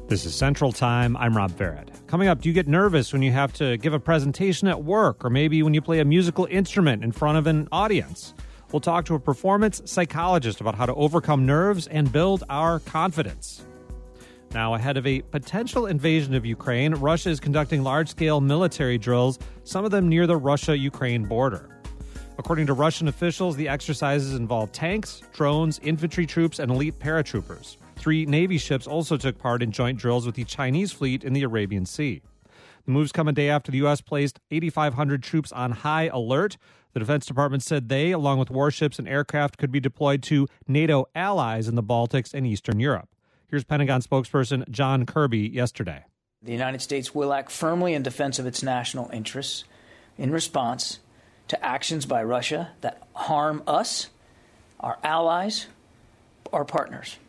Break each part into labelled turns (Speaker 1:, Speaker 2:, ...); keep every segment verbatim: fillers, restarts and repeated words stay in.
Speaker 1: This is Central Time. I'm Rob Barrett. Coming up, do you get nervous when you have to give a presentation at work or maybe when you play a musical instrument in front of an audience? We'll talk to a performance psychologist about how to overcome nerves and build our confidence. Now, ahead of a potential invasion of Ukraine, Russia is conducting large-scale military drills, some of them near the Russia-Ukraine border. According to Russian officials, the exercises involve tanks, drones, infantry troops, and elite paratroopers. Three Navy ships also took part in joint drills with the Chinese fleet in the Arabian Sea. The moves come a day after the U S placed eighty-five hundred troops on high alert. The Defense Department said they, along with warships and aircraft, could be deployed to NATO allies in the Baltics and Eastern Europe. Here's Pentagon spokesperson John Kirby yesterday.
Speaker 2: The United States will act firmly in defense of its national interests in response to actions by Russia that harm us, our allies, our partners.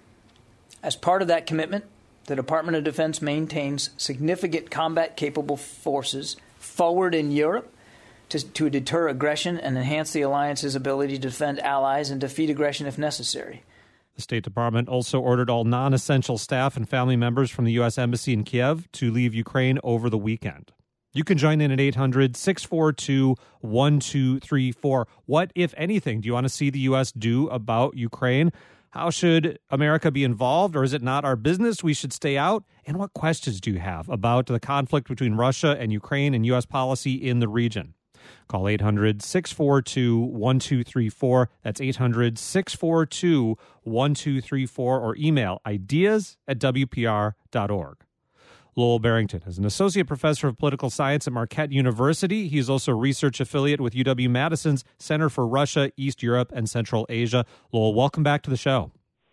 Speaker 2: As part of that commitment, the Department of Defense maintains significant combat-capable forces forward in Europe to, to deter aggression and enhance the alliance's ability to defend allies and defeat aggression if necessary.
Speaker 1: The State Department also ordered all non-essential staff and family members from the U S Embassy in Kiev to leave Ukraine over the weekend. You can join in at eight hundred, six four two, one two three four. What, if anything, do you want to see the U S do about Ukraine? How should America be involved, or is it not our business? We should stay out. And what questions do you have about the conflict between Russia and Ukraine and U S policy in the region? Call eight hundred, six four two, one two three four. That's eight hundred, six four two, one two three four, or email ideas at w p r dot org. Lowell Barrington is an associate professor of political science at Marquette University. He is also a research affiliate with U W-Madison's Center for Russia, East Europe, and Central Asia. Lowell, welcome back to the show.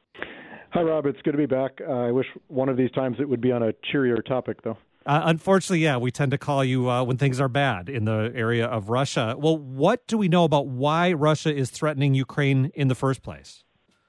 Speaker 3: Hi, Rob. It's good to be back. Uh, I wish one of these times it would be on a cheerier topic, though.
Speaker 1: Uh, unfortunately, yeah, we tend to call you uh, when things are bad in the area of Russia. Well, what do we know about why Russia is threatening Ukraine in the first place?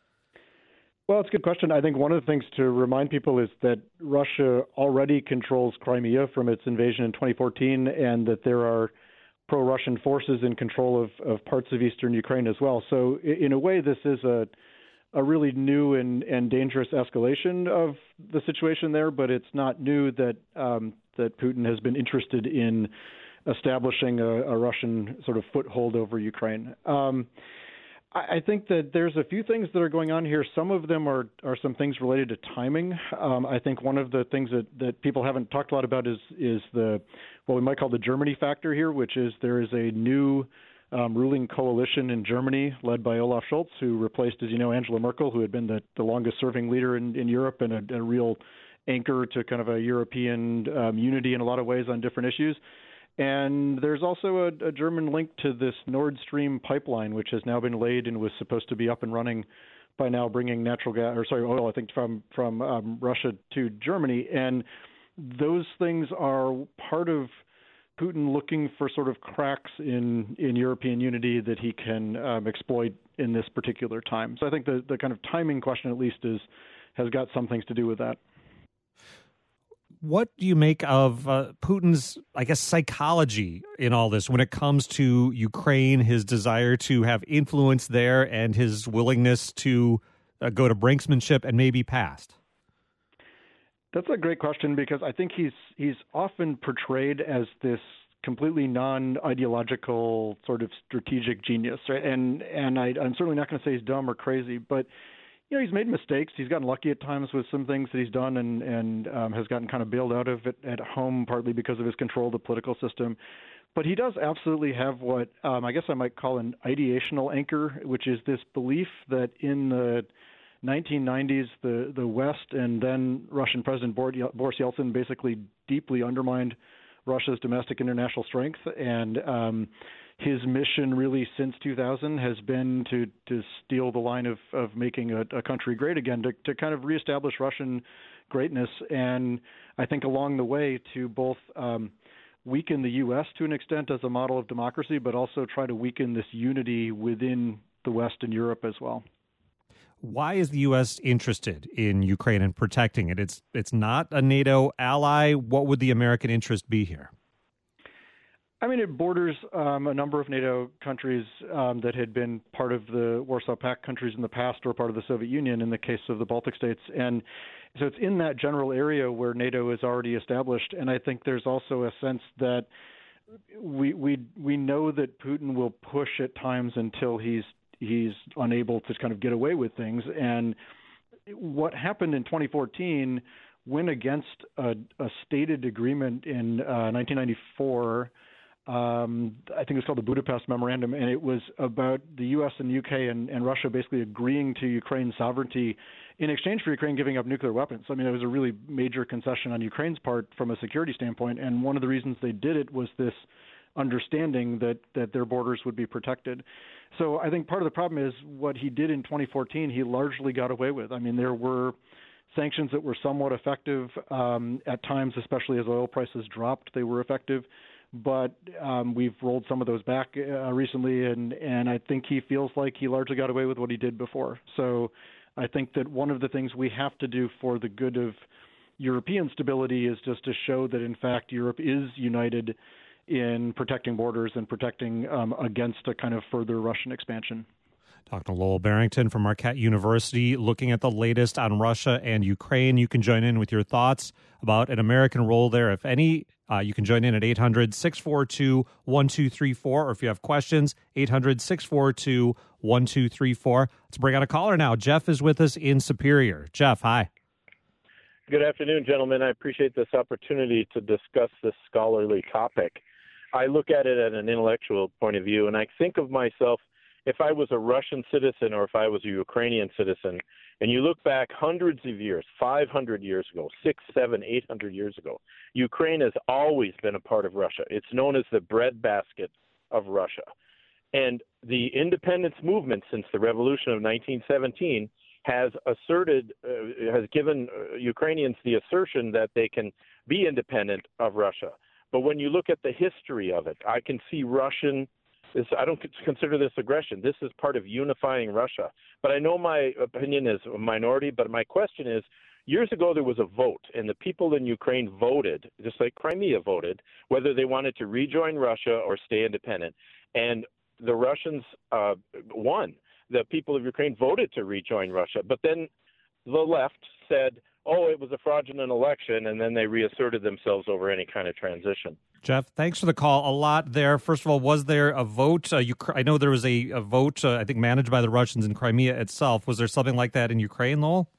Speaker 3: Well, it's a good question. I think one of the things to remind people is that Russia already controls Crimea from its invasion in twenty fourteen, and that there are pro-Russian forces in control of, of parts of eastern Ukraine as well. So in a way, this is a a really new and, and dangerous escalation of the situation there, but it's not new that um, that Putin has been interested in establishing a, a Russian sort of foothold over Ukraine. Um, I think that there's a few things that are going on here. Some of them are, are some things related to timing. Um, I think one of the things that, that people haven't talked a lot about is is the what we might call the Germany factor here, which is there is a new um, ruling coalition in Germany led by Olaf Scholz, who replaced, as you know, Angela Merkel, who had been the, the longest-serving leader in, in Europe and a, a real anchor to kind of a European um, unity in a lot of ways on different issues. And there's also a, a German link to this Nord Stream pipeline, which has now been laid and was supposed to be up and running by now, bringing natural gas, or sorry, oil, I think, from from um, Russia to Germany. And those things are part of Putin looking for sort of cracks in, in European unity that he can um, exploit in this particular time. So I think the, the kind of timing question, at least, is has got some things to do with that.
Speaker 1: What do you make of uh, Putin's, I guess, psychology in all this when it comes to Ukraine, his desire to have influence there and his willingness to uh, go to brinksmanship and maybe past?
Speaker 3: That's a great question, because I think he's he's often portrayed as this completely non-ideological sort of strategic genius, right? And and I, I'm certainly not going to say he's dumb or crazy, but you know, he's made mistakes. He's gotten lucky at times with some things that he's done, and and um, has gotten kind of bailed out of it at home, partly because of his control of the political system. But he does absolutely have what um, I guess I might call an ideational anchor, which is this belief that in the nineteen nineties, the, the West and then Russian President Boris Yeltsin basically deeply undermined Russia's domestic international strength, and um, his mission really since two thousand has been to, to steal the line of, of making a, a country great again, to, to kind of reestablish Russian greatness, and I think along the way to both um, weaken the U S to an extent as a model of democracy, but also try to weaken this unity within the West and Europe as well.
Speaker 1: Why is the U S interested in Ukraine and protecting it? It's it's not a NATO ally. What would the American interest be here?
Speaker 3: I mean, it borders um, a number of NATO countries um, that had been part of the Warsaw Pact countries in the past or part of the Soviet Union in the case of the Baltic states. And so it's in that general area where NATO is already established. And I think there's also a sense that we we we know that Putin will push at times until he's he's unable to kind of get away with things. And what happened in twenty fourteen went against a, a stated agreement in uh, nineteen ninety-four. Um, I think it's called the Budapest Memorandum, and it was about the U S and U K and, and Russia basically agreeing to Ukraine's sovereignty in exchange for Ukraine giving up nuclear weapons. I mean, it was a really major concession on Ukraine's part from a security standpoint, and one of the reasons they did it was this understanding that, that their borders would be protected. So I think part of the problem is what he did in twenty fourteen, he largely got away with. I mean, there were sanctions that were somewhat effective um, at times, especially as oil prices dropped, they were effective. But um, we've rolled some of those back uh, recently, and, and I think he feels like he largely got away with what he did before. So I think that one of the things we have to do for the good of European stability is just to show that, in fact, Europe is united in protecting borders and protecting um, against a kind of further Russian expansion.
Speaker 1: Doctor Lowell Barrington from Marquette University looking at the latest on Russia and Ukraine. You can join in with your thoughts about an American role there, if any. Uh, you can join in at eight hundred, six four two, one two three four, or if you have questions, eight hundred, six four two, one two three four. Let's bring out a caller now. Jeff is with us in Superior. Jeff, hi.
Speaker 4: Good afternoon, gentlemen. I appreciate this opportunity to discuss this scholarly topic. I look at it at an intellectual point of view, and I think of myself, if I was a Russian citizen or if I was a Ukrainian citizen, and you look back hundreds of years, five hundred years ago, six, seven, eight hundred years ago, Ukraine has always been a part of Russia. It's known as the breadbasket of Russia. And the independence movement since the revolution of nineteen seventeen has asserted, uh, has given uh, Ukrainians the assertion that they can be independent of Russia. But when you look at the history of it, I can see Russian This, I don't consider this aggression. This is part of unifying Russia. But I know my opinion is a minority, but my question is, years ago there was a vote, and the people in Ukraine voted, just like Crimea voted, whether they wanted to rejoin Russia or stay independent. And the Russians uh, won. The people of Ukraine voted to rejoin Russia. But then the left said, oh, it was a fraudulent election, and then they reasserted themselves over any kind of transition.
Speaker 1: Jeff, thanks for the call. A lot there. First of all, was there a vote? Uh, Uk- I know there was a, a vote, uh, I think, managed by the Russians in Crimea itself. Was there something like that in Ukraine, Lowell?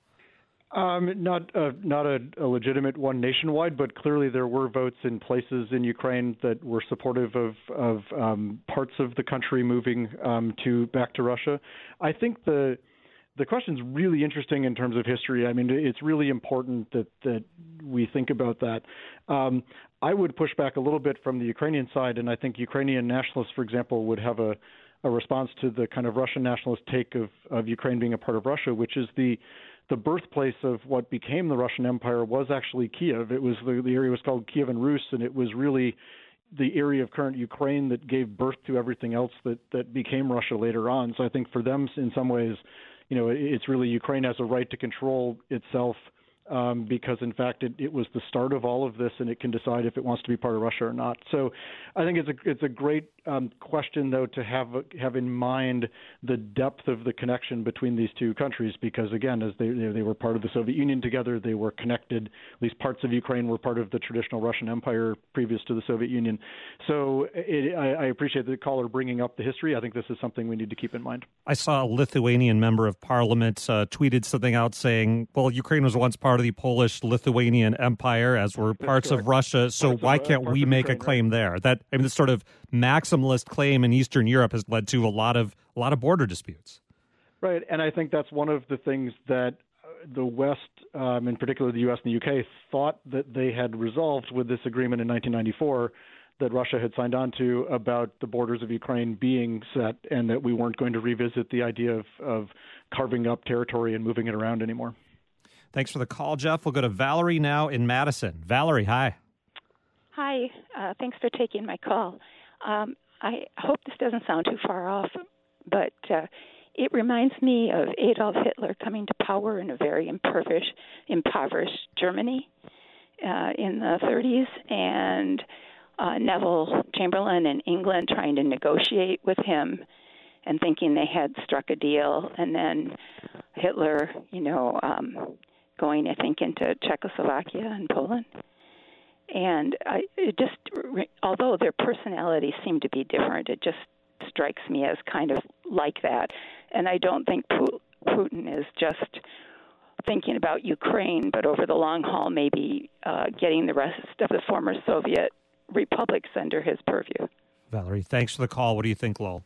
Speaker 3: Um, not uh, not a, a legitimate one nationwide, but clearly there were votes in places in Ukraine that were supportive of, of um, parts of the country moving um, to back to Russia. I think the the question's really interesting in terms of history. I mean, it's really important that, that we think about that. Um, I would push back a little bit from the Ukrainian side, and I think Ukrainian nationalists, for example, would have a, a response to the kind of Russian nationalist take of, of Ukraine being a part of Russia, which is the the birthplace of what became the Russian Empire was actually Kiev. It was the, the area was called Kievan Rus, and it was really the area of current Ukraine that gave birth to everything else that, that became Russia later on. So I think for them, in some ways, you know, it's really Ukraine has a right to control itself um, because, in fact, it, it was the start of all of this, and it can decide if it wants to be part of Russia or not. So I think it's a it's a great um, question, though, to have have in mind the depth of the connection between these two countries, because, again, as they they were part of the Soviet Union together, they were connected. At least parts of Ukraine were part of the traditional Russian Empire previous to the Soviet Union. So it, I, I appreciate the caller bringing up the history. I think this is something we need to keep in mind.
Speaker 1: I saw a Lithuanian member of parliament uh, tweeted something out saying, well, Ukraine was once part of the Polish-Lithuanian Empire, as were parts of Russia, so
Speaker 3: parts
Speaker 1: why
Speaker 3: of, uh,
Speaker 1: can't we make Ukraine, a claim right? there? That I mean, this sort of maximalist claim in Eastern Europe has led to a lot of a lot of border disputes.
Speaker 3: Right, and I think that's one of the things that the West, um, in particular the U S and the U K, thought that they had resolved with this agreement in nineteen ninety-four that Russia had signed on to about the borders of Ukraine being set, and that we weren't going to revisit the idea of, of carving up territory and moving it around anymore.
Speaker 1: Thanks for the call, Jeff. We'll go to Valerie now in Madison. Valerie, hi.
Speaker 5: Hi. Uh, thanks for taking my call. Um, I hope this doesn't sound too far off, but uh, it reminds me of Adolf Hitler coming to power in a very impoverished, impoverished Germany uh, in the thirties, and uh, Neville Chamberlain in England trying to negotiate with him and thinking they had struck a deal, and then Hitler, you know, um, going, I think, into Czechoslovakia and Poland. And I, it just, although their personalities seem to be different, it just strikes me as kind of like that. And I don't think Putin is just thinking about Ukraine, but over the long haul, maybe uh, getting the rest of the former Soviet republics under his purview.
Speaker 1: Valerie, thanks for the call. What do you think, Lowell?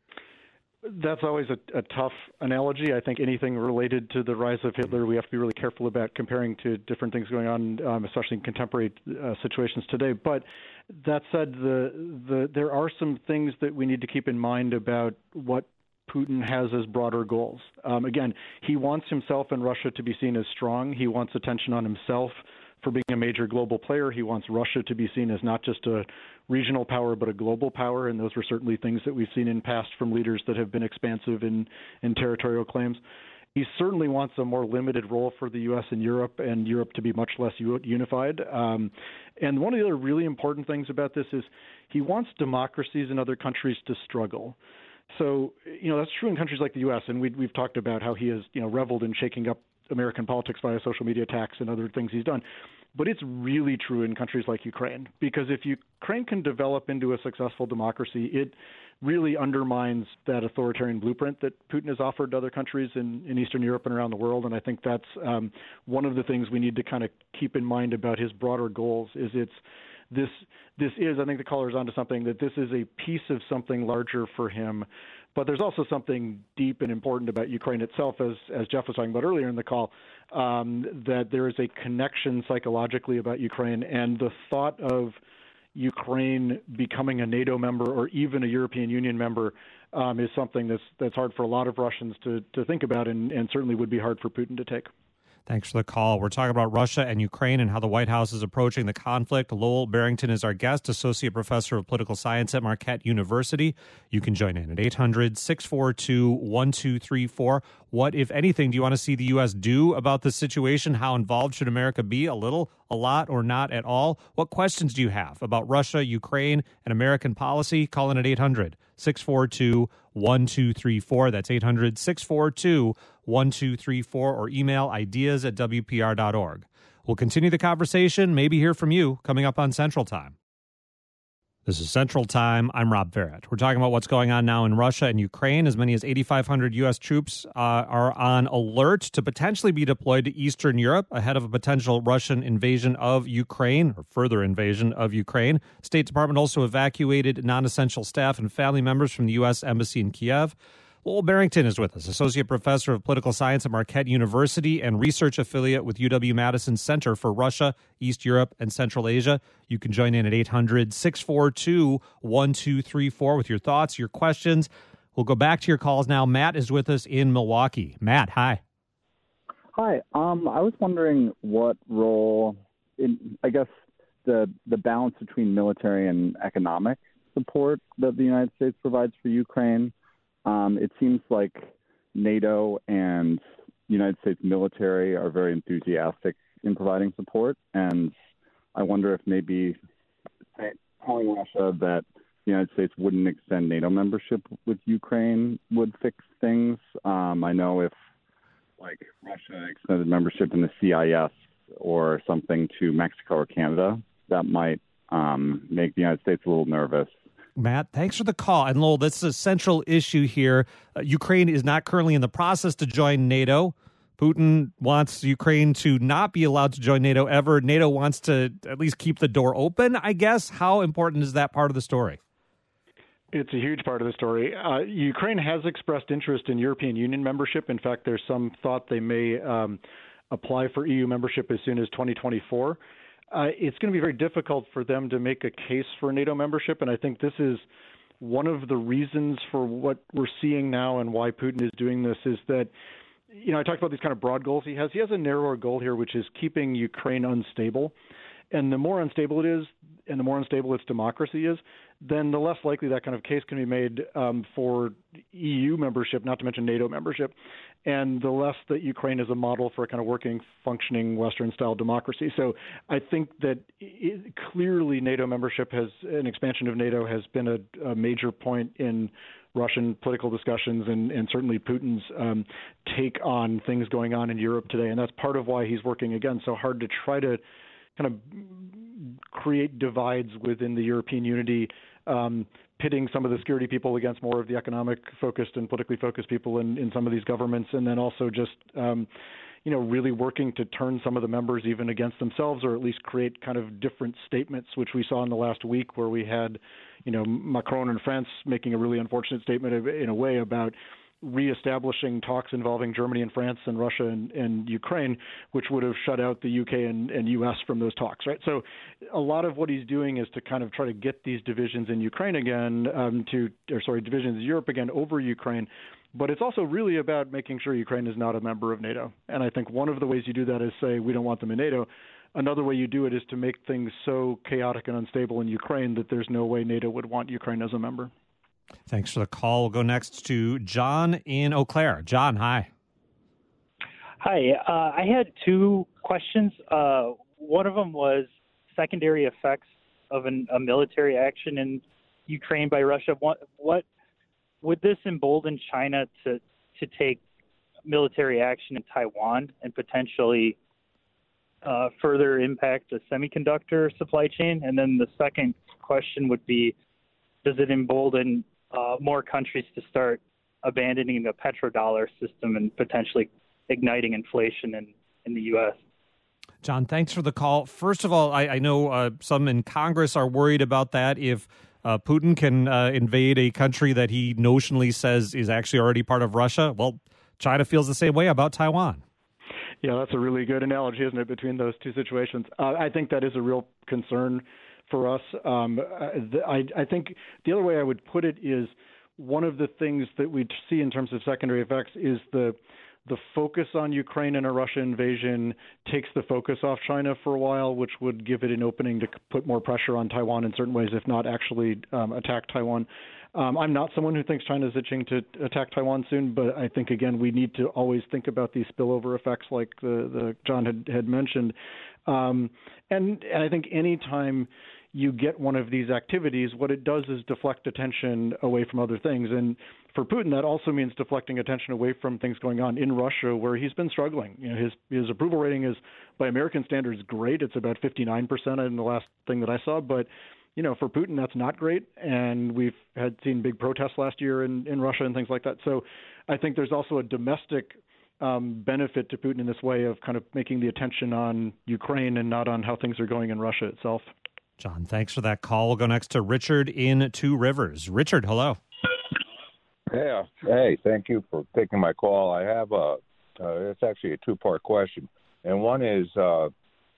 Speaker 3: That's always a, a tough analogy. I think anything related to the rise of Hitler, we have to be really careful about comparing to different things going on, um, especially in contemporary uh, situations today. But that said, the, the there are some things that we need to keep in mind about what Putin has as broader goals. Um, again, he wants himself and Russia to be seen as strong. He wants attention on himself for being a major global player. He wants Russia to be seen as not just a regional power, but a global power, and those were certainly things that we've seen in past from leaders that have been expansive in, in territorial claims. He certainly wants a more limited role for the U S and Europe, and Europe to be much less unified. Um, and one of the other really important things about this is he wants democracies in other countries to struggle. So, you know, that's true in countries like the U S, and we, we've talked about how he has, you know, reveled in shaking up American politics via social media attacks and other things he's done. But it's really true in countries like Ukraine, because if Ukraine can develop into a successful democracy, it really undermines that authoritarian blueprint that Putin has offered to other countries in, in Eastern Europe and around the world. And I think that's um, one of the things we need to kind of keep in mind about his broader goals is it's this, this is, I think the caller's onto something, that this is a piece of something larger for him. But there's also something deep and important about Ukraine itself, as as Jeff was talking about earlier in the call, um, that there is a connection psychologically about Ukraine, and the thought of Ukraine becoming a NATO member or even a European Union member um, is something that's that's hard for a lot of Russians to, to think about, and, and certainly would be hard for Putin to take.
Speaker 1: Thanks for the call. We're talking about Russia and Ukraine and how the White House is approaching the conflict. Lowell Barrington is our guest, Associate Professor of Political Science at Marquette University. You can join in at eight hundred, six four two, one two three four. What, if anything, do you want to see the U S do about this situation? How involved should America be? A little, a lot, or not at all? What questions do you have about Russia, Ukraine, and American policy? Call in at eight hundred, six four two, one two three four. That's eight hundred, six four two, one two three four, or email ideas at W P R dot org. We'll continue the conversation, maybe hear from you, coming up on Central Time. This is Central Time. I'm Rob Barrett. We're talking about what's going on now in Russia and Ukraine. As many as eighty-five hundred U S troops uh, are on alert to potentially be deployed to Eastern Europe ahead of a potential Russian invasion of Ukraine, or further invasion of Ukraine. State Department also evacuated non-essential staff and family members from the U S Embassy in Kiev. Lowell Barrington is with us, Associate Professor of Political Science at Marquette University and research affiliate with U W-Madison Center for Russia, East Europe, and Central Asia. You can join in at eight hundred, six four two, one two three four with your thoughts, your questions. We'll go back to your calls now. Matt is with us in Milwaukee. Matt, hi.
Speaker 6: Hi. Um, I was wondering what role, in, I guess, the the balance between military and economic support that the United States provides for Ukraine. Um, it seems like NATO and United States military are very enthusiastic in providing support, and I wonder if maybe telling Russia that the United States wouldn't extend NATO membership with Ukraine would fix things. Um, I know if, like, Russia extended membership in the C I S or something to Mexico or Canada, that might um, make the United States a little nervous.
Speaker 1: Matt, thanks for the call. And Lowell, that's a central issue here. Uh, Ukraine is not currently in the process to join NATO. Putin wants Ukraine to not be allowed to join NATO ever. NATO wants to at least keep the door open, I guess. How important is that part of the story?
Speaker 3: It's a huge part of the story. Uh, Ukraine has expressed interest in European Union membership. In fact, there's some thought they may um, apply for E U membership as soon as twenty twenty-four. Uh, it's going to be very difficult for them to make a case for NATO membership, and I think this is one of the reasons for what we're seeing now and why Putin is doing this is that, you know, I talked about these kind of broad goals he has. He has a narrower goal here, which is keeping Ukraine unstable. And the more unstable it is, and the more unstable its democracy is, then the less likely that kind of case can be made um, for E U membership, not to mention NATO membership. and the less that Ukraine is a model for a kind of working, functioning Western-style democracy. So I think that it, clearly NATO membership has, an expansion of NATO has been a, a major point in Russian political discussions and, and certainly Putin's um, take on things going on in Europe today. And that's part of why he's working, again, so hard to try to kind of create divides within the European unity, um, pitting some of the security people against more of the economic-focused and politically focused people in, in some of these governments, and then also just, um, you know, really working to turn some of the members even against themselves, or at least create kind of different statements, which we saw in the last week where we had, you know, Macron in France making a really unfortunate statement in a way about reestablishing talks involving Germany and France and Russia and, and Ukraine, which would have shut out the U K and, and U S from those talks, right? So a lot of what he's doing is to kind of try to get these divisions in Ukraine again, um, to, or sorry, divisions in Europe again over Ukraine. But it's also really about making sure Ukraine is not a member of NATO. And I think one of the ways you do that is say, we don't want them in NATO. Another way you do it is to make things so chaotic and unstable in Ukraine that there's no way NATO would want Ukraine as a member.
Speaker 1: Thanks for the call. We'll go next to John in Eau Claire. John, hi.
Speaker 7: Hi. Uh, I had two questions. Uh, one of them was secondary effects of an, a military action in Ukraine by Russia. What, what would this embolden China to to take military action in Taiwan and potentially uh, further impact the semiconductor supply chain? And then the second question would be, does it embolden uh, more countries to start abandoning the petrodollar system and potentially igniting inflation in, in the U S?
Speaker 1: John, thanks for the call. First of all, I, I know uh, some in Congress are worried about that. If uh, Putin can uh, invade a country that he notionally says is actually already part of Russia, well, China feels the same way about Taiwan.
Speaker 3: Yeah, that's a really good analogy, isn't it, between those two situations? Uh, I think that is a real concern for us. Um, I, I think the other way I would put it is one of the things that we see in terms of secondary effects is the the focus on Ukraine and a Russia invasion takes the focus off China for a while, which would give it an opening to put more pressure on Taiwan in certain ways, if not actually um, attack Taiwan. Um, I'm not someone who thinks China is itching to attack Taiwan soon, but I think, again, we need to always think about these spillover effects like the, the John had, had mentioned. Um, and, and I think any time you get one of these activities, what it does is deflect attention away from other things. And for Putin, that also means deflecting attention away from things going on in Russia, where he's been struggling. You know, his his approval rating is, by American standards, great. It's about fifty-nine percent in the last thing that I saw. But, you know, for Putin, that's not great. And we've had seen big protests last year in, in Russia and things like that. So I think there's also a domestic um, benefit to Putin in this way of kind of making the attention on Ukraine and not on how things are going in Russia itself.
Speaker 1: John, thanks for that call. We'll go next to Richard in Two Rivers. Richard, hello.
Speaker 8: Yeah. Hey, thank you for taking my call. I have a, uh, it's actually a two-part question. And one is, uh,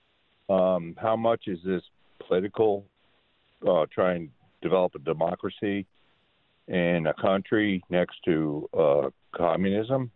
Speaker 8: um, how much is this political, uh, trying to develop a democracy in a country next to uh, communism?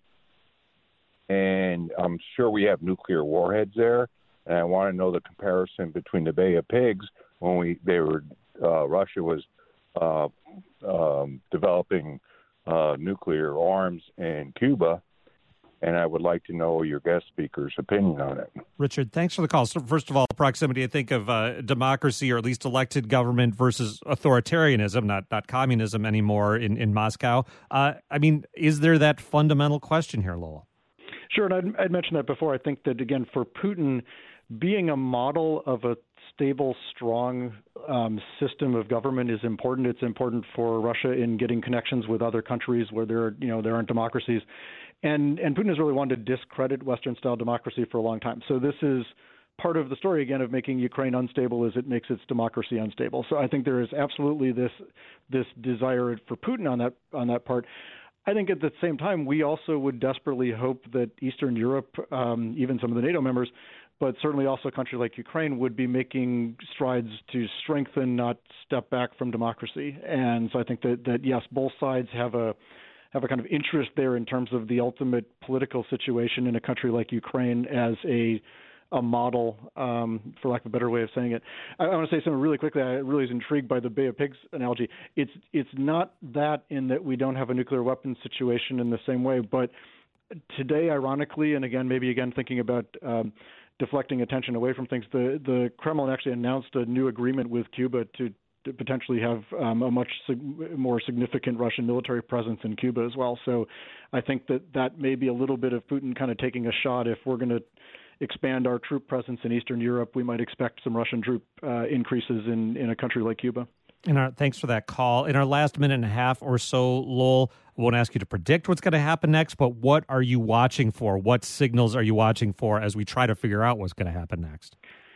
Speaker 8: And I'm sure we have nuclear warheads there. And I want to know the comparison between the Bay of Pigs when we they were uh, Russia was uh, um, developing uh, nuclear arms in Cuba, and I would like to know your guest speaker's opinion on it.
Speaker 1: Richard, thanks for the call. So first of all, proximity, I think of uh, democracy, or at least elected government, versus authoritarianism, not not communism anymore in, in Moscow. Uh, I mean, is there that fundamental question here, Lowell?
Speaker 3: Sure, and I'd, I'd mentioned that before. I think that, again, for Putin, being a model of a stable, strong um, system of government is important. It's important for Russia in getting connections with other countries where there, you know, there aren't democracies, and and Putin has really wanted to discredit Western-style democracy for a long time. So this is part of the story, again, of making Ukraine unstable as it makes its democracy unstable. So I think there is absolutely this this desire for Putin on that on that part. I think at the same time, we also would desperately hope that Eastern Europe, um, even some of the NATO members, but certainly also a country like Ukraine, would be making strides to strengthen, not step back from democracy. And so I think that, that yes, both sides have a have a kind of interest there in terms of the ultimate political situation in a country like Ukraine as a a model, um, for lack of a better way of saying it. I, I want to say something really quickly. I really was intrigued by the Bay of Pigs analogy. It's it's not that in that we don't have a nuclear weapons situation in the same way, but today, ironically, and again, maybe again thinking about um, deflecting attention away from things, the, the Kremlin actually announced a new agreement with Cuba to, to potentially have um, a much sig- more significant Russian military presence in Cuba as well. So I think that that may be a little bit of Putin kind of taking a shot. If we're going to expand our troop presence in Eastern Europe, we might expect some Russian troop uh, increases in, in a country like Cuba.
Speaker 1: In our, thanks for that call. In our last minute and a half or so, Lowell, I won't ask you to predict what's going to happen next, but what are you watching for? What signals are you watching for as we try to figure out what's going to happen next?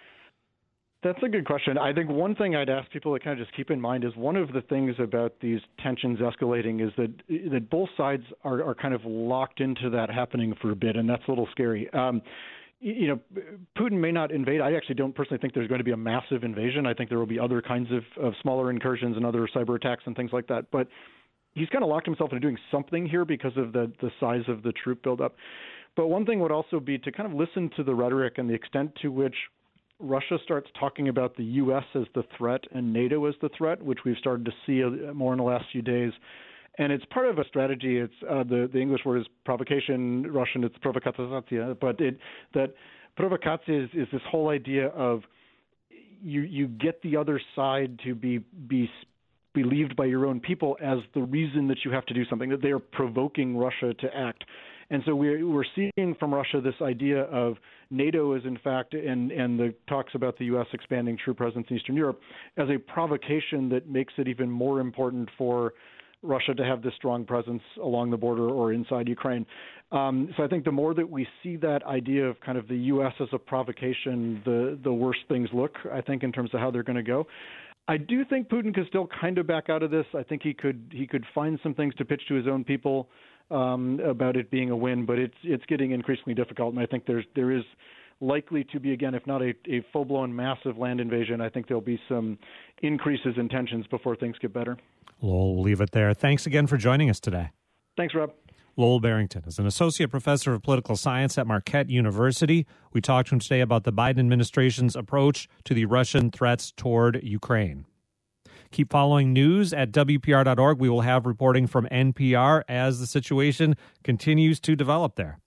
Speaker 3: That's a good question. I think one thing I'd ask people to kind of just keep in mind is one of the things about these tensions escalating is that that both sides are, are kind of locked into that happening for a bit, and that's a little scary. Um, You know, Putin may not invade. I actually don't personally think there's going to be a massive invasion. I think there will be other kinds of, of smaller incursions and other cyber attacks and things like that. But he's kind of locked himself into doing something here because of the, the size of the troop buildup. But one thing would also be to kind of listen to the rhetoric and the extent to which Russia starts talking about the U S as the threat and NATO as the threat, which we've started to see more in the last few days. And it's part of a strategy. It's uh, the the English word is provocation. Russian, it's provokacja. But it that provokacja is, is this whole idea of you you get the other side to be be believed by your own people as the reason that you have to do something, that they are provoking Russia to act. And so we're we're seeing from Russia this idea of NATO is in fact, and and the talks about the U S expanding troop presence in Eastern Europe as a provocation that makes it even more important for Russia to have this strong presence along the border or inside Ukraine. Um, so I think the more that we see that idea of kind of the U S as a provocation, the the worse things look, I think, in terms of how they're going to go. I do think Putin could still kind of back out of this. I think he could he could find some things to pitch to his own people um, about it being a win, but it's it's getting increasingly difficult, and I think there's there is likely to be, again, if not a, a full-blown massive land invasion, I think there'll be some increases in tensions before things get better.
Speaker 1: Lowell, we'll leave it there. Thanks again for joining us today.
Speaker 3: Thanks, Rob.
Speaker 1: Lowell Barrington is an associate professor of political science at Marquette University. We talked to him today about the Biden administration's approach to the Russian threats toward Ukraine. Keep following news at W P R dot org. We will have reporting from N P R as the situation continues to develop there.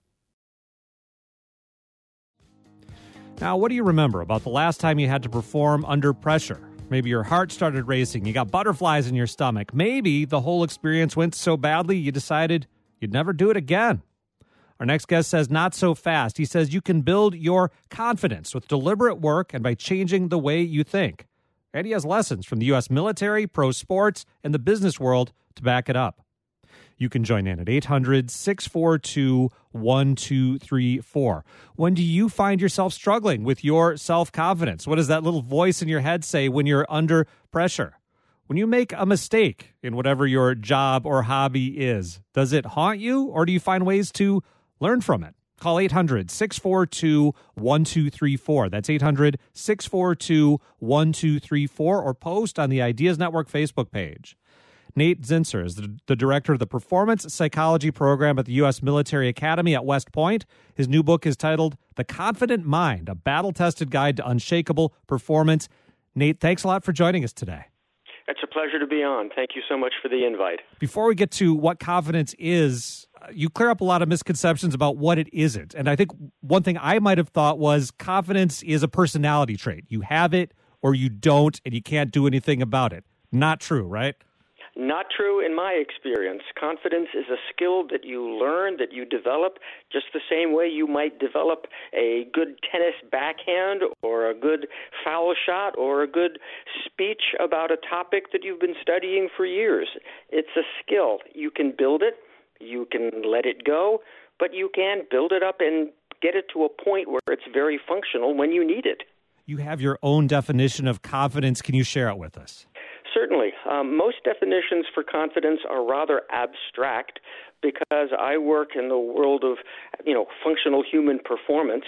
Speaker 1: Now, what do you remember about the last time you had to perform under pressure? Maybe your heart started racing, you got butterflies in your stomach. Maybe the whole experience went so badly you decided you'd never do it again. Our next guest says not so fast. He says you can build your confidence with deliberate work and by changing the way you think. And he has lessons from the U S military, pro sports, and the business world to back it up. You can join in at eight hundred, six four two, one two three four. When do you find yourself struggling with your self-confidence? What does that little voice in your head say when you're under pressure? When you make a mistake in whatever your job or hobby is, does it haunt you or do you find ways to learn from it? Call eight hundred, six four two, one two three four. That's eight hundred, six four two, one two three four or post on the Ideas Network Facebook page. Nate Zinsser is the, the director of the Performance Psychology Program at the U S Military Academy at West Point. His new book is titled The Confident Mind, a battle-tested guide to unshakable performance. Nate, thanks a lot for joining us today.
Speaker 9: It's a pleasure to be on. Thank you so much for the invite.
Speaker 1: Before we get to what confidence is, you clear up a lot of misconceptions about what it isn't. And I think one thing I might have thought was confidence is a personality trait. You have it or you don't, and you can't do anything about it. Not true, right?
Speaker 9: Not true in my experience. Confidence is a skill that you learn, that you develop, just the same way you might develop a good tennis backhand or a good foul shot or a good speech about a topic that you've been studying for years. It's a skill. You can build it, you can let it go, but you can build it up and get it to a point where it's very functional when you need it.
Speaker 1: You have your own definition of confidence. Can you share it with us?
Speaker 9: Certainly. Um, most definitions for confidence are rather abstract because I work in the world of, you know, functional human performance.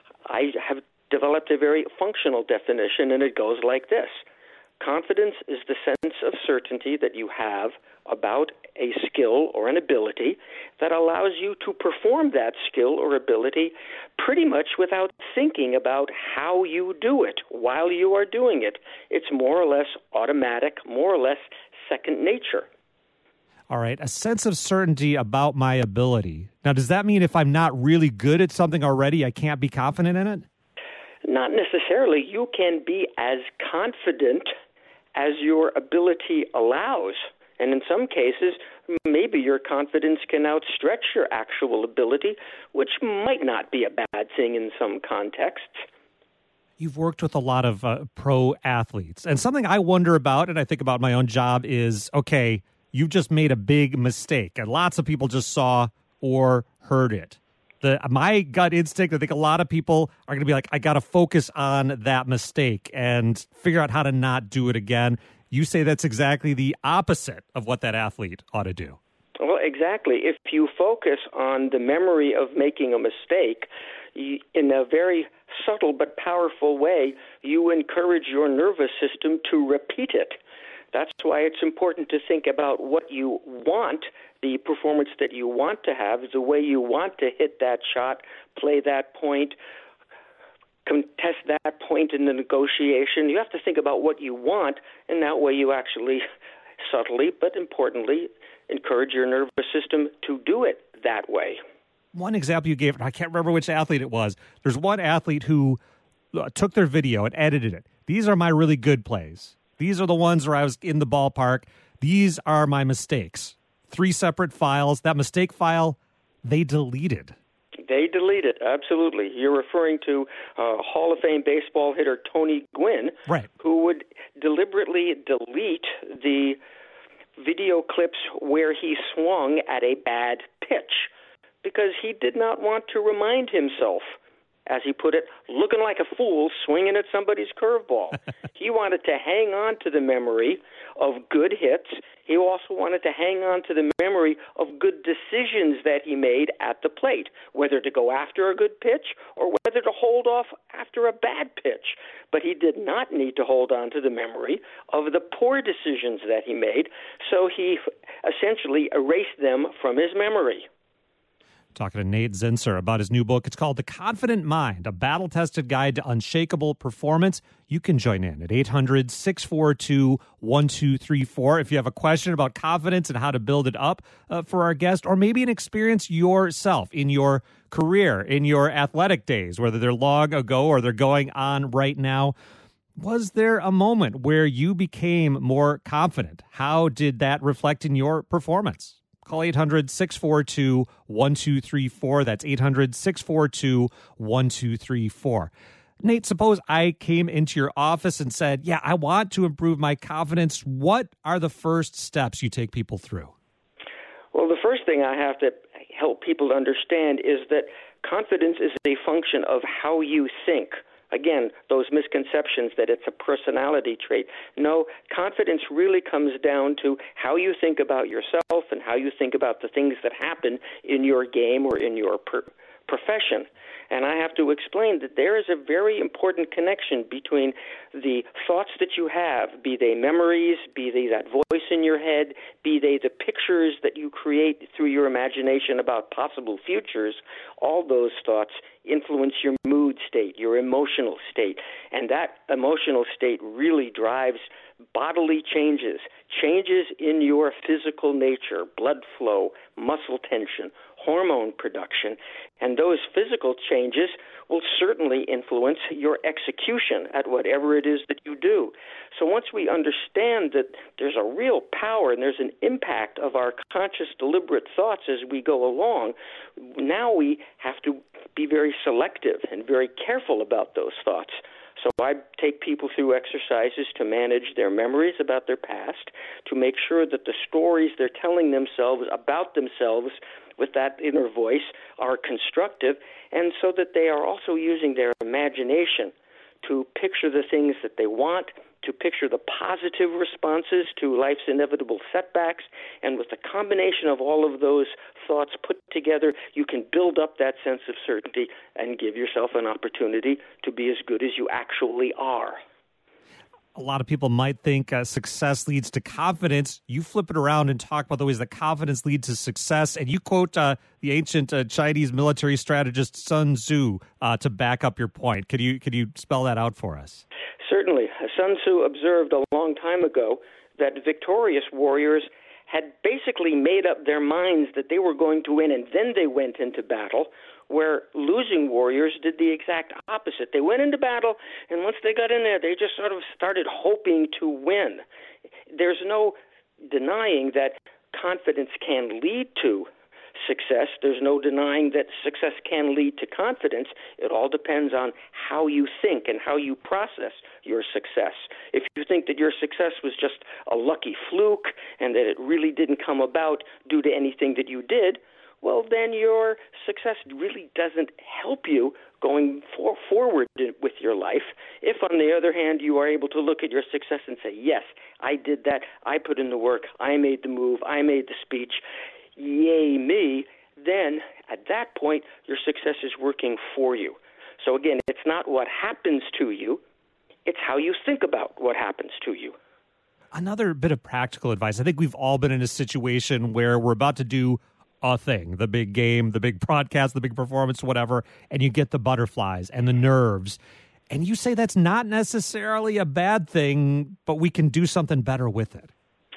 Speaker 9: I have developed a very functional definition, and it goes like this. Confidence is the sense of certainty that you have about a skill or an ability that allows you to perform that skill or ability pretty much without thinking about how you do it while you are doing it. It's more or less automatic, more or less second nature.
Speaker 1: All right, a sense of certainty about my ability. Now, does that mean if I'm not really good at something already, I can't be confident in it?
Speaker 9: Not necessarily. You can be as confident as your ability allows. And in some cases, maybe your confidence can outstretch your actual ability, which might not be a bad thing in some contexts.
Speaker 1: You've worked with a lot of uh, pro athletes. And something I wonder about, and I think about my own job, is, okay, you've just made a big mistake. And lots of people just saw or heard it. The my gut instinct, I think a lot of people are going to be like, I got to focus on that mistake and figure out how to not do it again. You say that's exactly the opposite of what that athlete ought to do.
Speaker 9: Well, exactly. If you focus on the memory of making a mistake, you, in a very subtle but powerful way, you encourage your nervous system to repeat it. That's why it's important to think about what you want, the performance that you want to have, the way you want to hit that shot, play that point, contest that point in the negotiation. You have to think about what you want, and that way you actually subtly but importantly encourage your nervous system to do it that way.
Speaker 1: One example you gave, I can't remember which athlete it was. There's one athlete who took their video and edited it. These are my really good plays. These are the ones where I was in the ballpark. These are my mistakes. Three separate files. That mistake file, they deleted.
Speaker 9: They deleted, absolutely. You're referring to uh, Hall of Fame baseball hitter Tony Gwynn,
Speaker 1: right,
Speaker 9: who would deliberately delete the video clips where he swung at a bad pitch because he did not want to remind himself, as he put it, looking like a fool swinging at somebody's curveball. He wanted to hang on to the memory of good hits. He also wanted to hang on to the memory of good decisions that he made at the plate, whether to go after a good pitch or whether to hold off after a bad pitch. But he did not need to hold on to the memory of the poor decisions that he made, so he essentially erased them from his memory.
Speaker 1: Talking to Nate Zinsser about his new book. It's called The Confident Mind, a battle-tested guide to unshakable performance. You can join in at eight hundred, six four two, one two three four if you have a question about confidence and how to build it up uh, for our guest, or maybe an experience yourself in your career, in your athletic days, whether they're long ago or they're going on right now. Was there a moment where you became more confident? How did that reflect in your performance? Call eight hundred, six four two, one two three four. That's eight hundred, six four two, one two three four. Nate, suppose I came into your office and said, yeah, I want to improve my confidence. What are the first steps you take people through?
Speaker 9: Well, the first thing I have to help people understand is that confidence is a function of how you think. Again, those misconceptions that it's a personality trait. No, confidence really comes down to how you think about yourself and how you think about the things that happen in your game or in your per- profession. And I have to explain that there is a very important connection between the thoughts that you have, be they memories, be they that voice in your head, be they the pictures that you create through your imagination about possible futures. All those thoughts influence your mood state, your emotional state. And that emotional state really drives bodily changes, changes in your physical nature, blood flow, muscle tension, hormone production. And those physical changes will certainly influence your execution at whatever it is that you do. So once we understand that there's a real power and there's an impact of our conscious, deliberate thoughts as we go along, now we have to be very selective and very careful about those thoughts. So I take people through exercises to manage their memories about their past, to make sure that the stories they're telling themselves about themselves with that inner voice are constructive, and so that they are also using their imagination to picture the things that they want, to picture the positive responses to life's inevitable setbacks. And with the combination of all of those thoughts put together, you can build up that sense of certainty and give yourself an opportunity to be as good as you actually are.
Speaker 1: A lot of people might think uh, success leads to confidence. You flip it around and talk about the ways that confidence leads to success. And you quote uh, the ancient uh, Chinese military strategist Sun Tzu uh, to back up your point. Could you could you spell that out for us?
Speaker 9: Certainly. Sun Tzu observed a long time ago that victorious warriors had basically made up their minds that they were going to win, and then they went into battle, where losing warriors did the exact opposite. They went into battle, and once they got in there, they just sort of started hoping to win. There's no denying that confidence can lead to success. There's no denying that success can lead to confidence. It all depends on how you think and how you process your success. If you think that your success was just a lucky fluke and that it really didn't come about due to anything that you did, well, then your success really doesn't help you going for, forward with your life. If, on the other hand, you are able to look at your success and say, yes, I did that, I put in the work, I made the move, I made the speech, yay me, then at that point, your success is working for you. So again, it's not what happens to you, it's how you think about what happens to you.
Speaker 1: Another bit of practical advice. I think we've all been in a situation where we're about to do a thing, the big game, the big broadcast, the big performance, whatever, and you get the butterflies and the nerves. And you say that's not necessarily a bad thing, but we can do something better with it.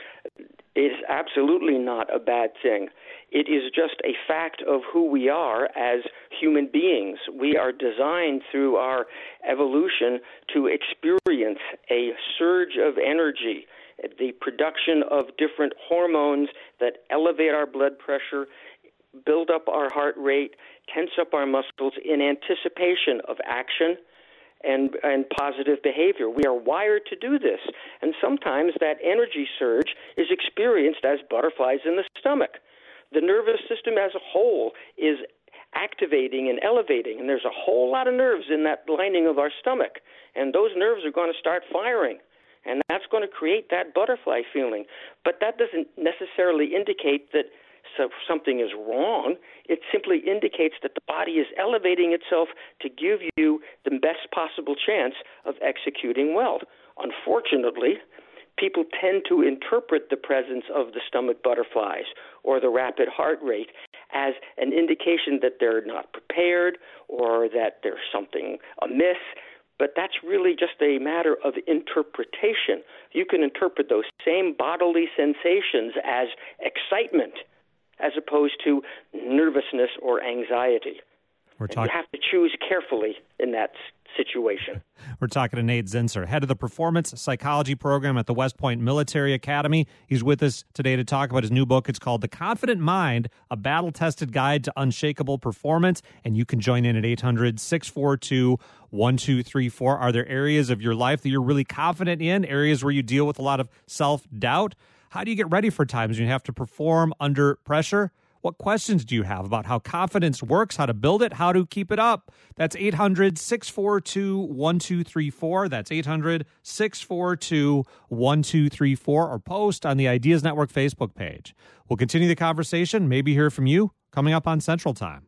Speaker 9: It is absolutely not a bad thing. It is just a fact of who we are as human beings. We are designed through our evolution to experience a surge of energy, the production of different hormones that elevate our blood pressure, build up our heart rate, tense up our muscles in anticipation of action and, and positive behavior. We are wired to do this, and sometimes that energy surge is experienced as butterflies in the stomach. The nervous system as a whole is activating and elevating, and there's a whole lot of nerves in that lining of our stomach, and those nerves are going to start firing. And that's going to create that butterfly feeling. But that doesn't necessarily indicate that so something is wrong. It simply indicates that the body is elevating itself to give you the best possible chance of executing well. Unfortunately, people tend to interpret the presence of the stomach butterflies or the rapid heart rate as an indication that they're not prepared or that there's something amiss. But that's really just a matter of interpretation. You can interpret those same bodily sensations as excitement as opposed to nervousness or anxiety.
Speaker 1: We're talk-
Speaker 9: you have to choose carefully in that situation.
Speaker 1: We're talking to Nate Zinsser, head of the Performance Psychology Program at the West Point Military Academy. He's with us today to talk about his new book. It's called The Confident Mind, a battle-tested guide to unshakable performance. And you can join in at eight hundred, six four two, one two three four. Are there areas of your life that you're really confident in, areas where you deal with a lot of self-doubt? How do you get ready for times when you have to perform under pressure? What questions do you have about how confidence works, how to build it, how to keep it up? That's eight hundred, six four two, one two three four. That's eight hundred, six four two, one two three four, or post on the Ideas Network Facebook page. We'll continue the conversation, maybe hear from you, coming up on Central Time.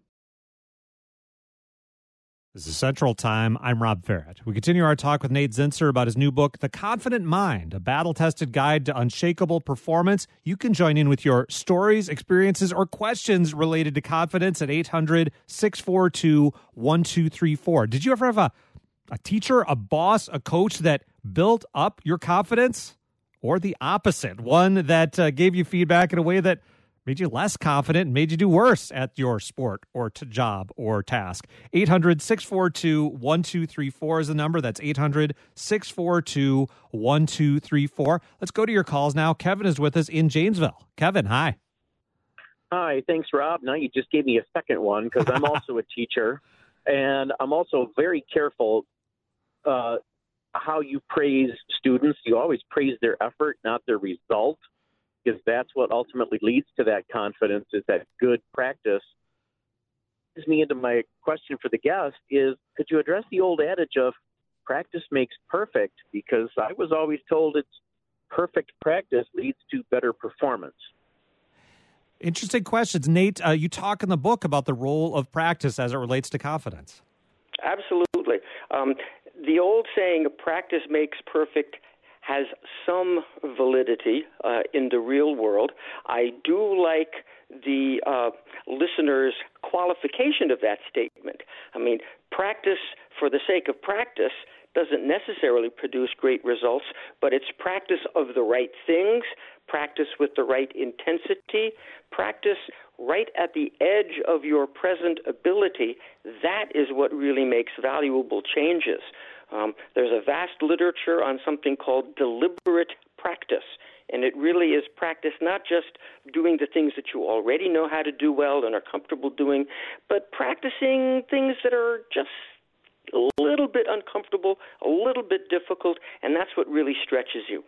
Speaker 1: This is Central Time. I'm Rob Farrett. We continue our talk with Nate Zinsser about his new book, The Confident Mind, a battle-tested guide to unshakable performance. You can join in with your stories, experiences, or questions related to confidence at eight hundred, six four two, one two three four. Did you ever have a, a teacher, a boss, a coach that built up your confidence? Or the opposite, one that uh, gave you feedback in a way that made you less confident and made you do worse at your sport or t- job or task? eight hundred, six four two, one two three four is the number. That's eight hundred, six four two, one two three four. Let's go to your calls now. Kevin is with us in Janesville. Kevin, hi.
Speaker 10: Hi, thanks, Rob. Now you just gave me a second one because I'm also a teacher, and I'm also very careful uh, how you praise students. You always praise their effort, not their result, because that's what ultimately leads to that confidence, is that good practice. Brings me into my question for the guest is, could you address the old adage of practice makes perfect? Because I was always told it's perfect practice leads to better performance.
Speaker 1: Interesting questions. Nate, uh, you talk in the book about the role of practice as it relates to confidence.
Speaker 9: Absolutely. Um, the old saying, practice makes perfect, has some validity uh, in the real world. I do like the uh, listener's qualification of that statement. I mean, practice for the sake of practice doesn't necessarily produce great results, but it's practice of the right things, practice with the right intensity, practice right at the edge of your present ability. That is what really makes valuable changes. Um, there's a vast literature on something called deliberate practice, and it really is practice not just doing the things that you already know how to do well and are comfortable doing, but practicing things that are just a little bit uncomfortable, a little bit difficult, and that's what really stretches you.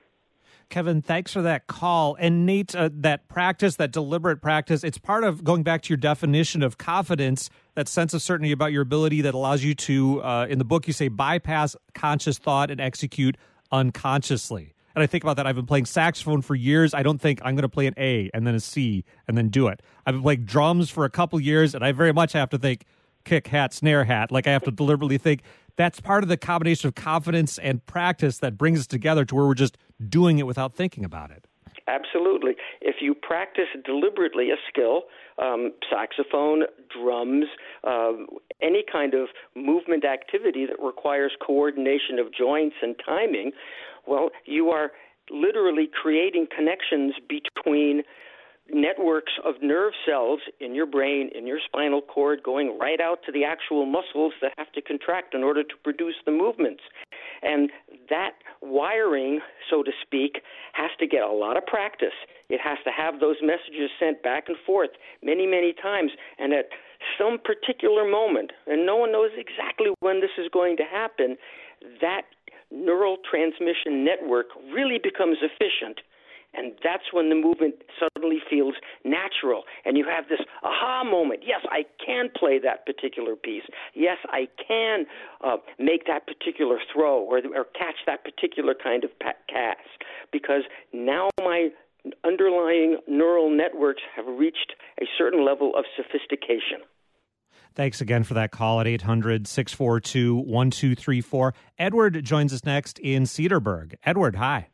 Speaker 1: Kevin, thanks for that call. And Nate, uh, that practice, that deliberate practice, it's part of going back to your definition of confidence, that sense of certainty about your ability that allows you to, uh, in the book, you say, bypass conscious thought and execute unconsciously. And I think about that. I've been playing saxophone for years. I don't think I'm going to play an A and then a C and then do it. I've been playing drums for a couple years, and I very much have to think kick, hat, snare, hat. Like I have to deliberately think. That's part of the combination of confidence and practice that brings us together to where we're just doing it without thinking about it.
Speaker 9: Absolutely. If you practice deliberately a skill, um, saxophone, drums, uh, any kind of movement activity that requires coordination of joints and timing, well, you are literally creating connections between networks of nerve cells in your brain, in your spinal cord, going right out to the actual muscles that have to contract in order to produce the movements. And that wiring, so to speak, has to get a lot of practice. It has to have those messages sent back and forth many, many times. And at some particular moment, and no one knows exactly when this is going to happen, that neural transmission network really becomes efficient. And that's when the movement suddenly feels natural. And you have this aha moment. Yes, I can play that particular piece. Yes, I can uh, make that particular throw or, or catch that particular kind of pass. Because now my underlying neural networks have reached a certain level of sophistication.
Speaker 1: Thanks again for that call at eight hundred, six four two, one two three four. Edward joins us next in Cedarburg. Edward, hi.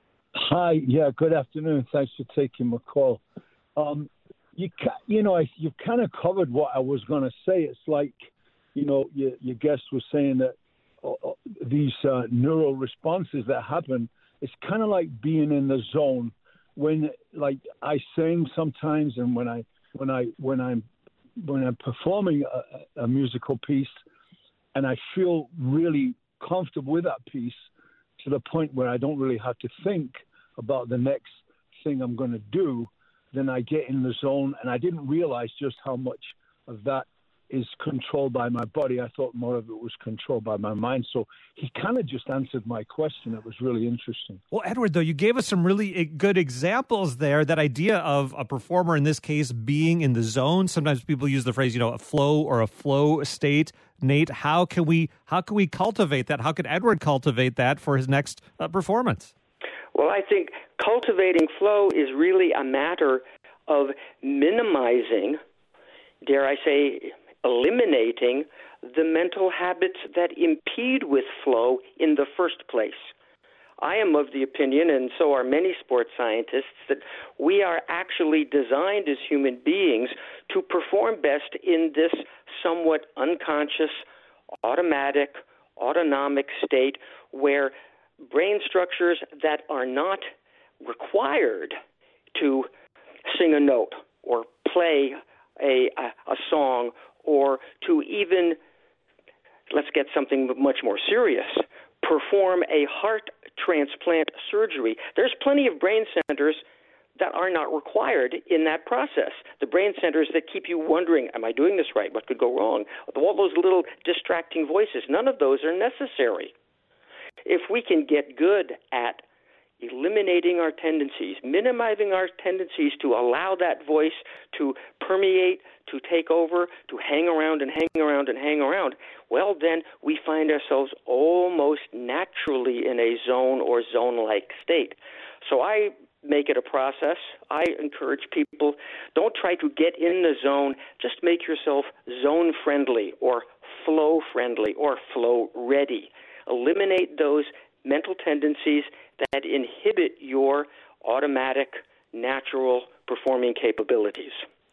Speaker 11: Hi, yeah, good afternoon. Thanks for taking my call. Um, you you know, I, you've kind of covered what I was going to say. It's like, you know, your, your guest was saying that uh, these uh, neural responses that happen, it's kind of like being in the zone. When, like, I sing sometimes, and when I when I when I'm when I'm performing a, a musical piece, and I feel really comfortable with that piece, to the point where I don't really have to think about the next thing I'm going to do, then I get in the zone. And I didn't realize just how much of that is controlled by my body. I thought more of it was controlled by my mind. So he kind of just answered my question. It was really interesting.
Speaker 1: Well, Edward, though, you gave us some really good examples there. That idea of a performer, in this case, being in the zone. Sometimes people use the phrase, you know, a flow or a flow state. Nate, how can we how can we cultivate that? How could Edward cultivate that for his next uh, performance?
Speaker 9: Well, I think cultivating flow is really a matter of minimizing, dare I say, eliminating the mental habits that impede with flow in the first place. I am of the opinion, and so are many sports scientists, that we are actually designed as human beings to perform best in this somewhat unconscious, automatic, autonomic state where brain structures that are not required to sing a note or play a, a, a song or to even, let's get something much more serious, perform a heart transplant surgery. There's plenty of brain centers that are not required in that process. The brain centers that keep you wondering, am I doing this right? What could go wrong? All those little distracting voices, none of those are necessary. If we can get good at eliminating our tendencies, minimizing our tendencies to allow that voice to permeate, to take over, to hang around and hang around and hang around, well, then we find ourselves almost naturally in a zone or zone-like state. So I make it a process. I encourage people, don't try to get in the zone. Just make yourself zone-friendly or flow-friendly or flow-ready. Eliminate those mental tendencies that inhibit your automatic, natural performing capabilities.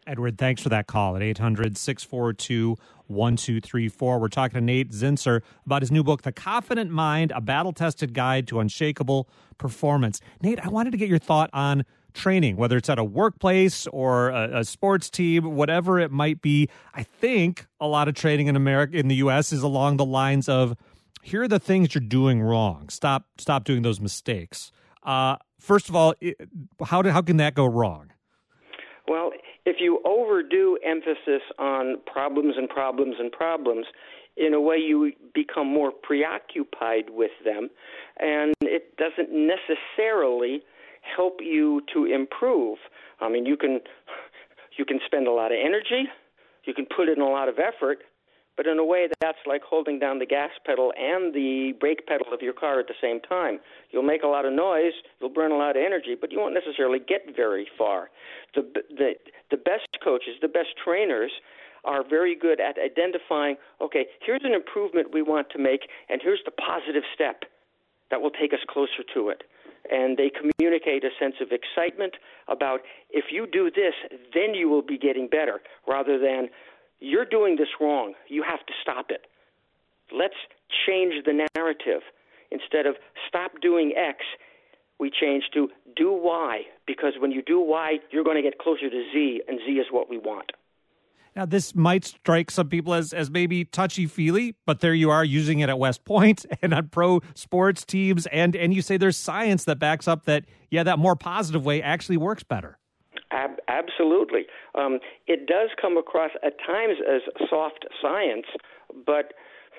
Speaker 1: Edward, thanks for that call at eight hundred, six four two, one two three four. We're talking to Nate Zinsser about his new book, The Confident Mind, A Battle-Tested Guide to Unshakable Performance. Nate, I wanted to get your thought on training, whether it's at a workplace or a, a sports team, whatever it might be. I think a lot of training in America, in the U S, is along the lines of, here are the things you're doing wrong. Stop, stop doing those mistakes. Uh, first of all, it, how do, how can that go wrong?
Speaker 9: Well, if you overdo emphasis on problems and problems and problems, in a way you become more preoccupied with them, and it doesn't necessarily help you to improve. I mean, you can you can spend a lot of energy, you can put in a lot of effort, but in a way that's like holding down the gas pedal and the brake pedal of your car at the same time. You'll make a lot of noise, you'll burn a lot of energy, but you won't necessarily get very far. The the the best coaches, the best trainers are very good at identifying, okay, here's an improvement we want to make, and here's the positive step that will take us closer to it. And they communicate a sense of excitement about, if you do this, then you will be getting better, rather than, you're doing this wrong, you have to stop it. Let's change the narrative. Instead of stop doing X, we change to do Y, because when you do Y, you're going to get closer to Z, and Z is what we want.
Speaker 1: Now, this might strike some people as, as maybe touchy-feely, but there you are using it at West Point and on pro sports teams, and, and you say there's science that backs up that, yeah, that more positive way actually works better.
Speaker 9: Ab- absolutely. Um, it does come across at times as soft science, but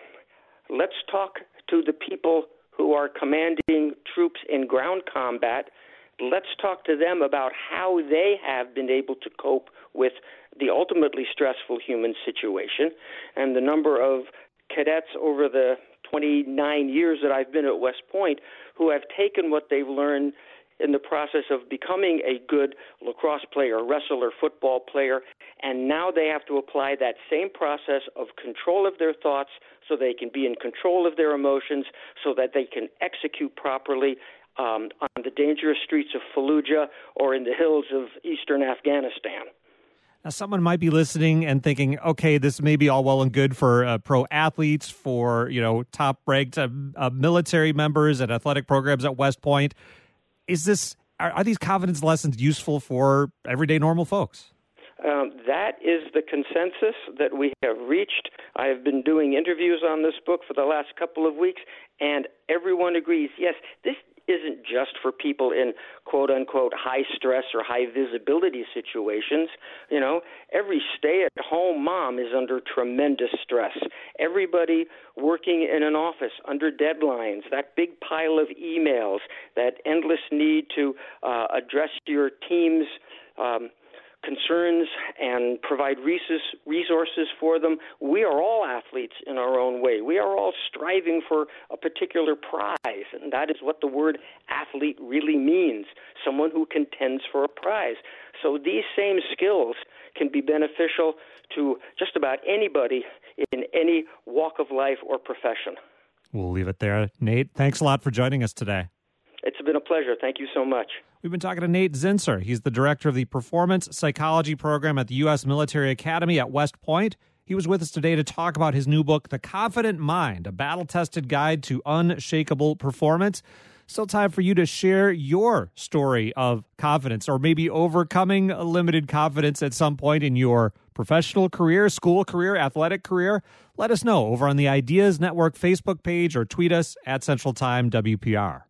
Speaker 9: let's talk to the people who are commanding troops in ground combat. Let's talk to them about how they have been able to cope with the ultimately stressful human situation. And the number of cadets over the twenty-nine years that I've been at West Point who have taken what they've learned in the process of becoming a good lacrosse player, wrestler, football player, and now they have to apply that same process of control of their thoughts so they can be in control of their emotions, so that they can execute properly um, on the dangerous streets of Fallujah or in the hills of eastern Afghanistan.
Speaker 1: Now, someone might be listening and thinking, okay, this may be all well and good for uh, pro athletes, for, you know, top-ranked uh, uh, military members and athletic programs at West Point. Is this are, are these confidence lessons useful for everyday normal folks?
Speaker 9: Um, that is the consensus that we have reached. I have been doing interviews on this book for the last couple of weeks, and everyone agrees, yes, this isn't just for people in quote-unquote high-stress or high-visibility situations. You know, every stay-at-home mom is under tremendous stress. Everybody working in an office under deadlines, that big pile of emails, that endless need to uh, address your team's um, concerns and provide resources for them. We are all athletes in our own way. We are all striving for a particular prize, and that is what the word athlete really means, someone who contends for a prize. So these same skills can be beneficial to just about anybody in any walk of life or profession.
Speaker 1: We'll leave it there. Nate, thanks a lot for joining us today.
Speaker 9: It's been a pleasure. Thank you so much.
Speaker 1: We've been talking to Nate Zinsser. He's the director of the Performance Psychology Program at the U S Military Academy at West Point. He was with us today to talk about his new book, The Confident Mind, a battle-tested guide to unshakable performance. Still time for you to share your story of confidence, or maybe overcoming a limited confidence at some point in your professional career, school career, athletic career. Let us know over on the Ideas Network Facebook page, or tweet us at Central Time W P R.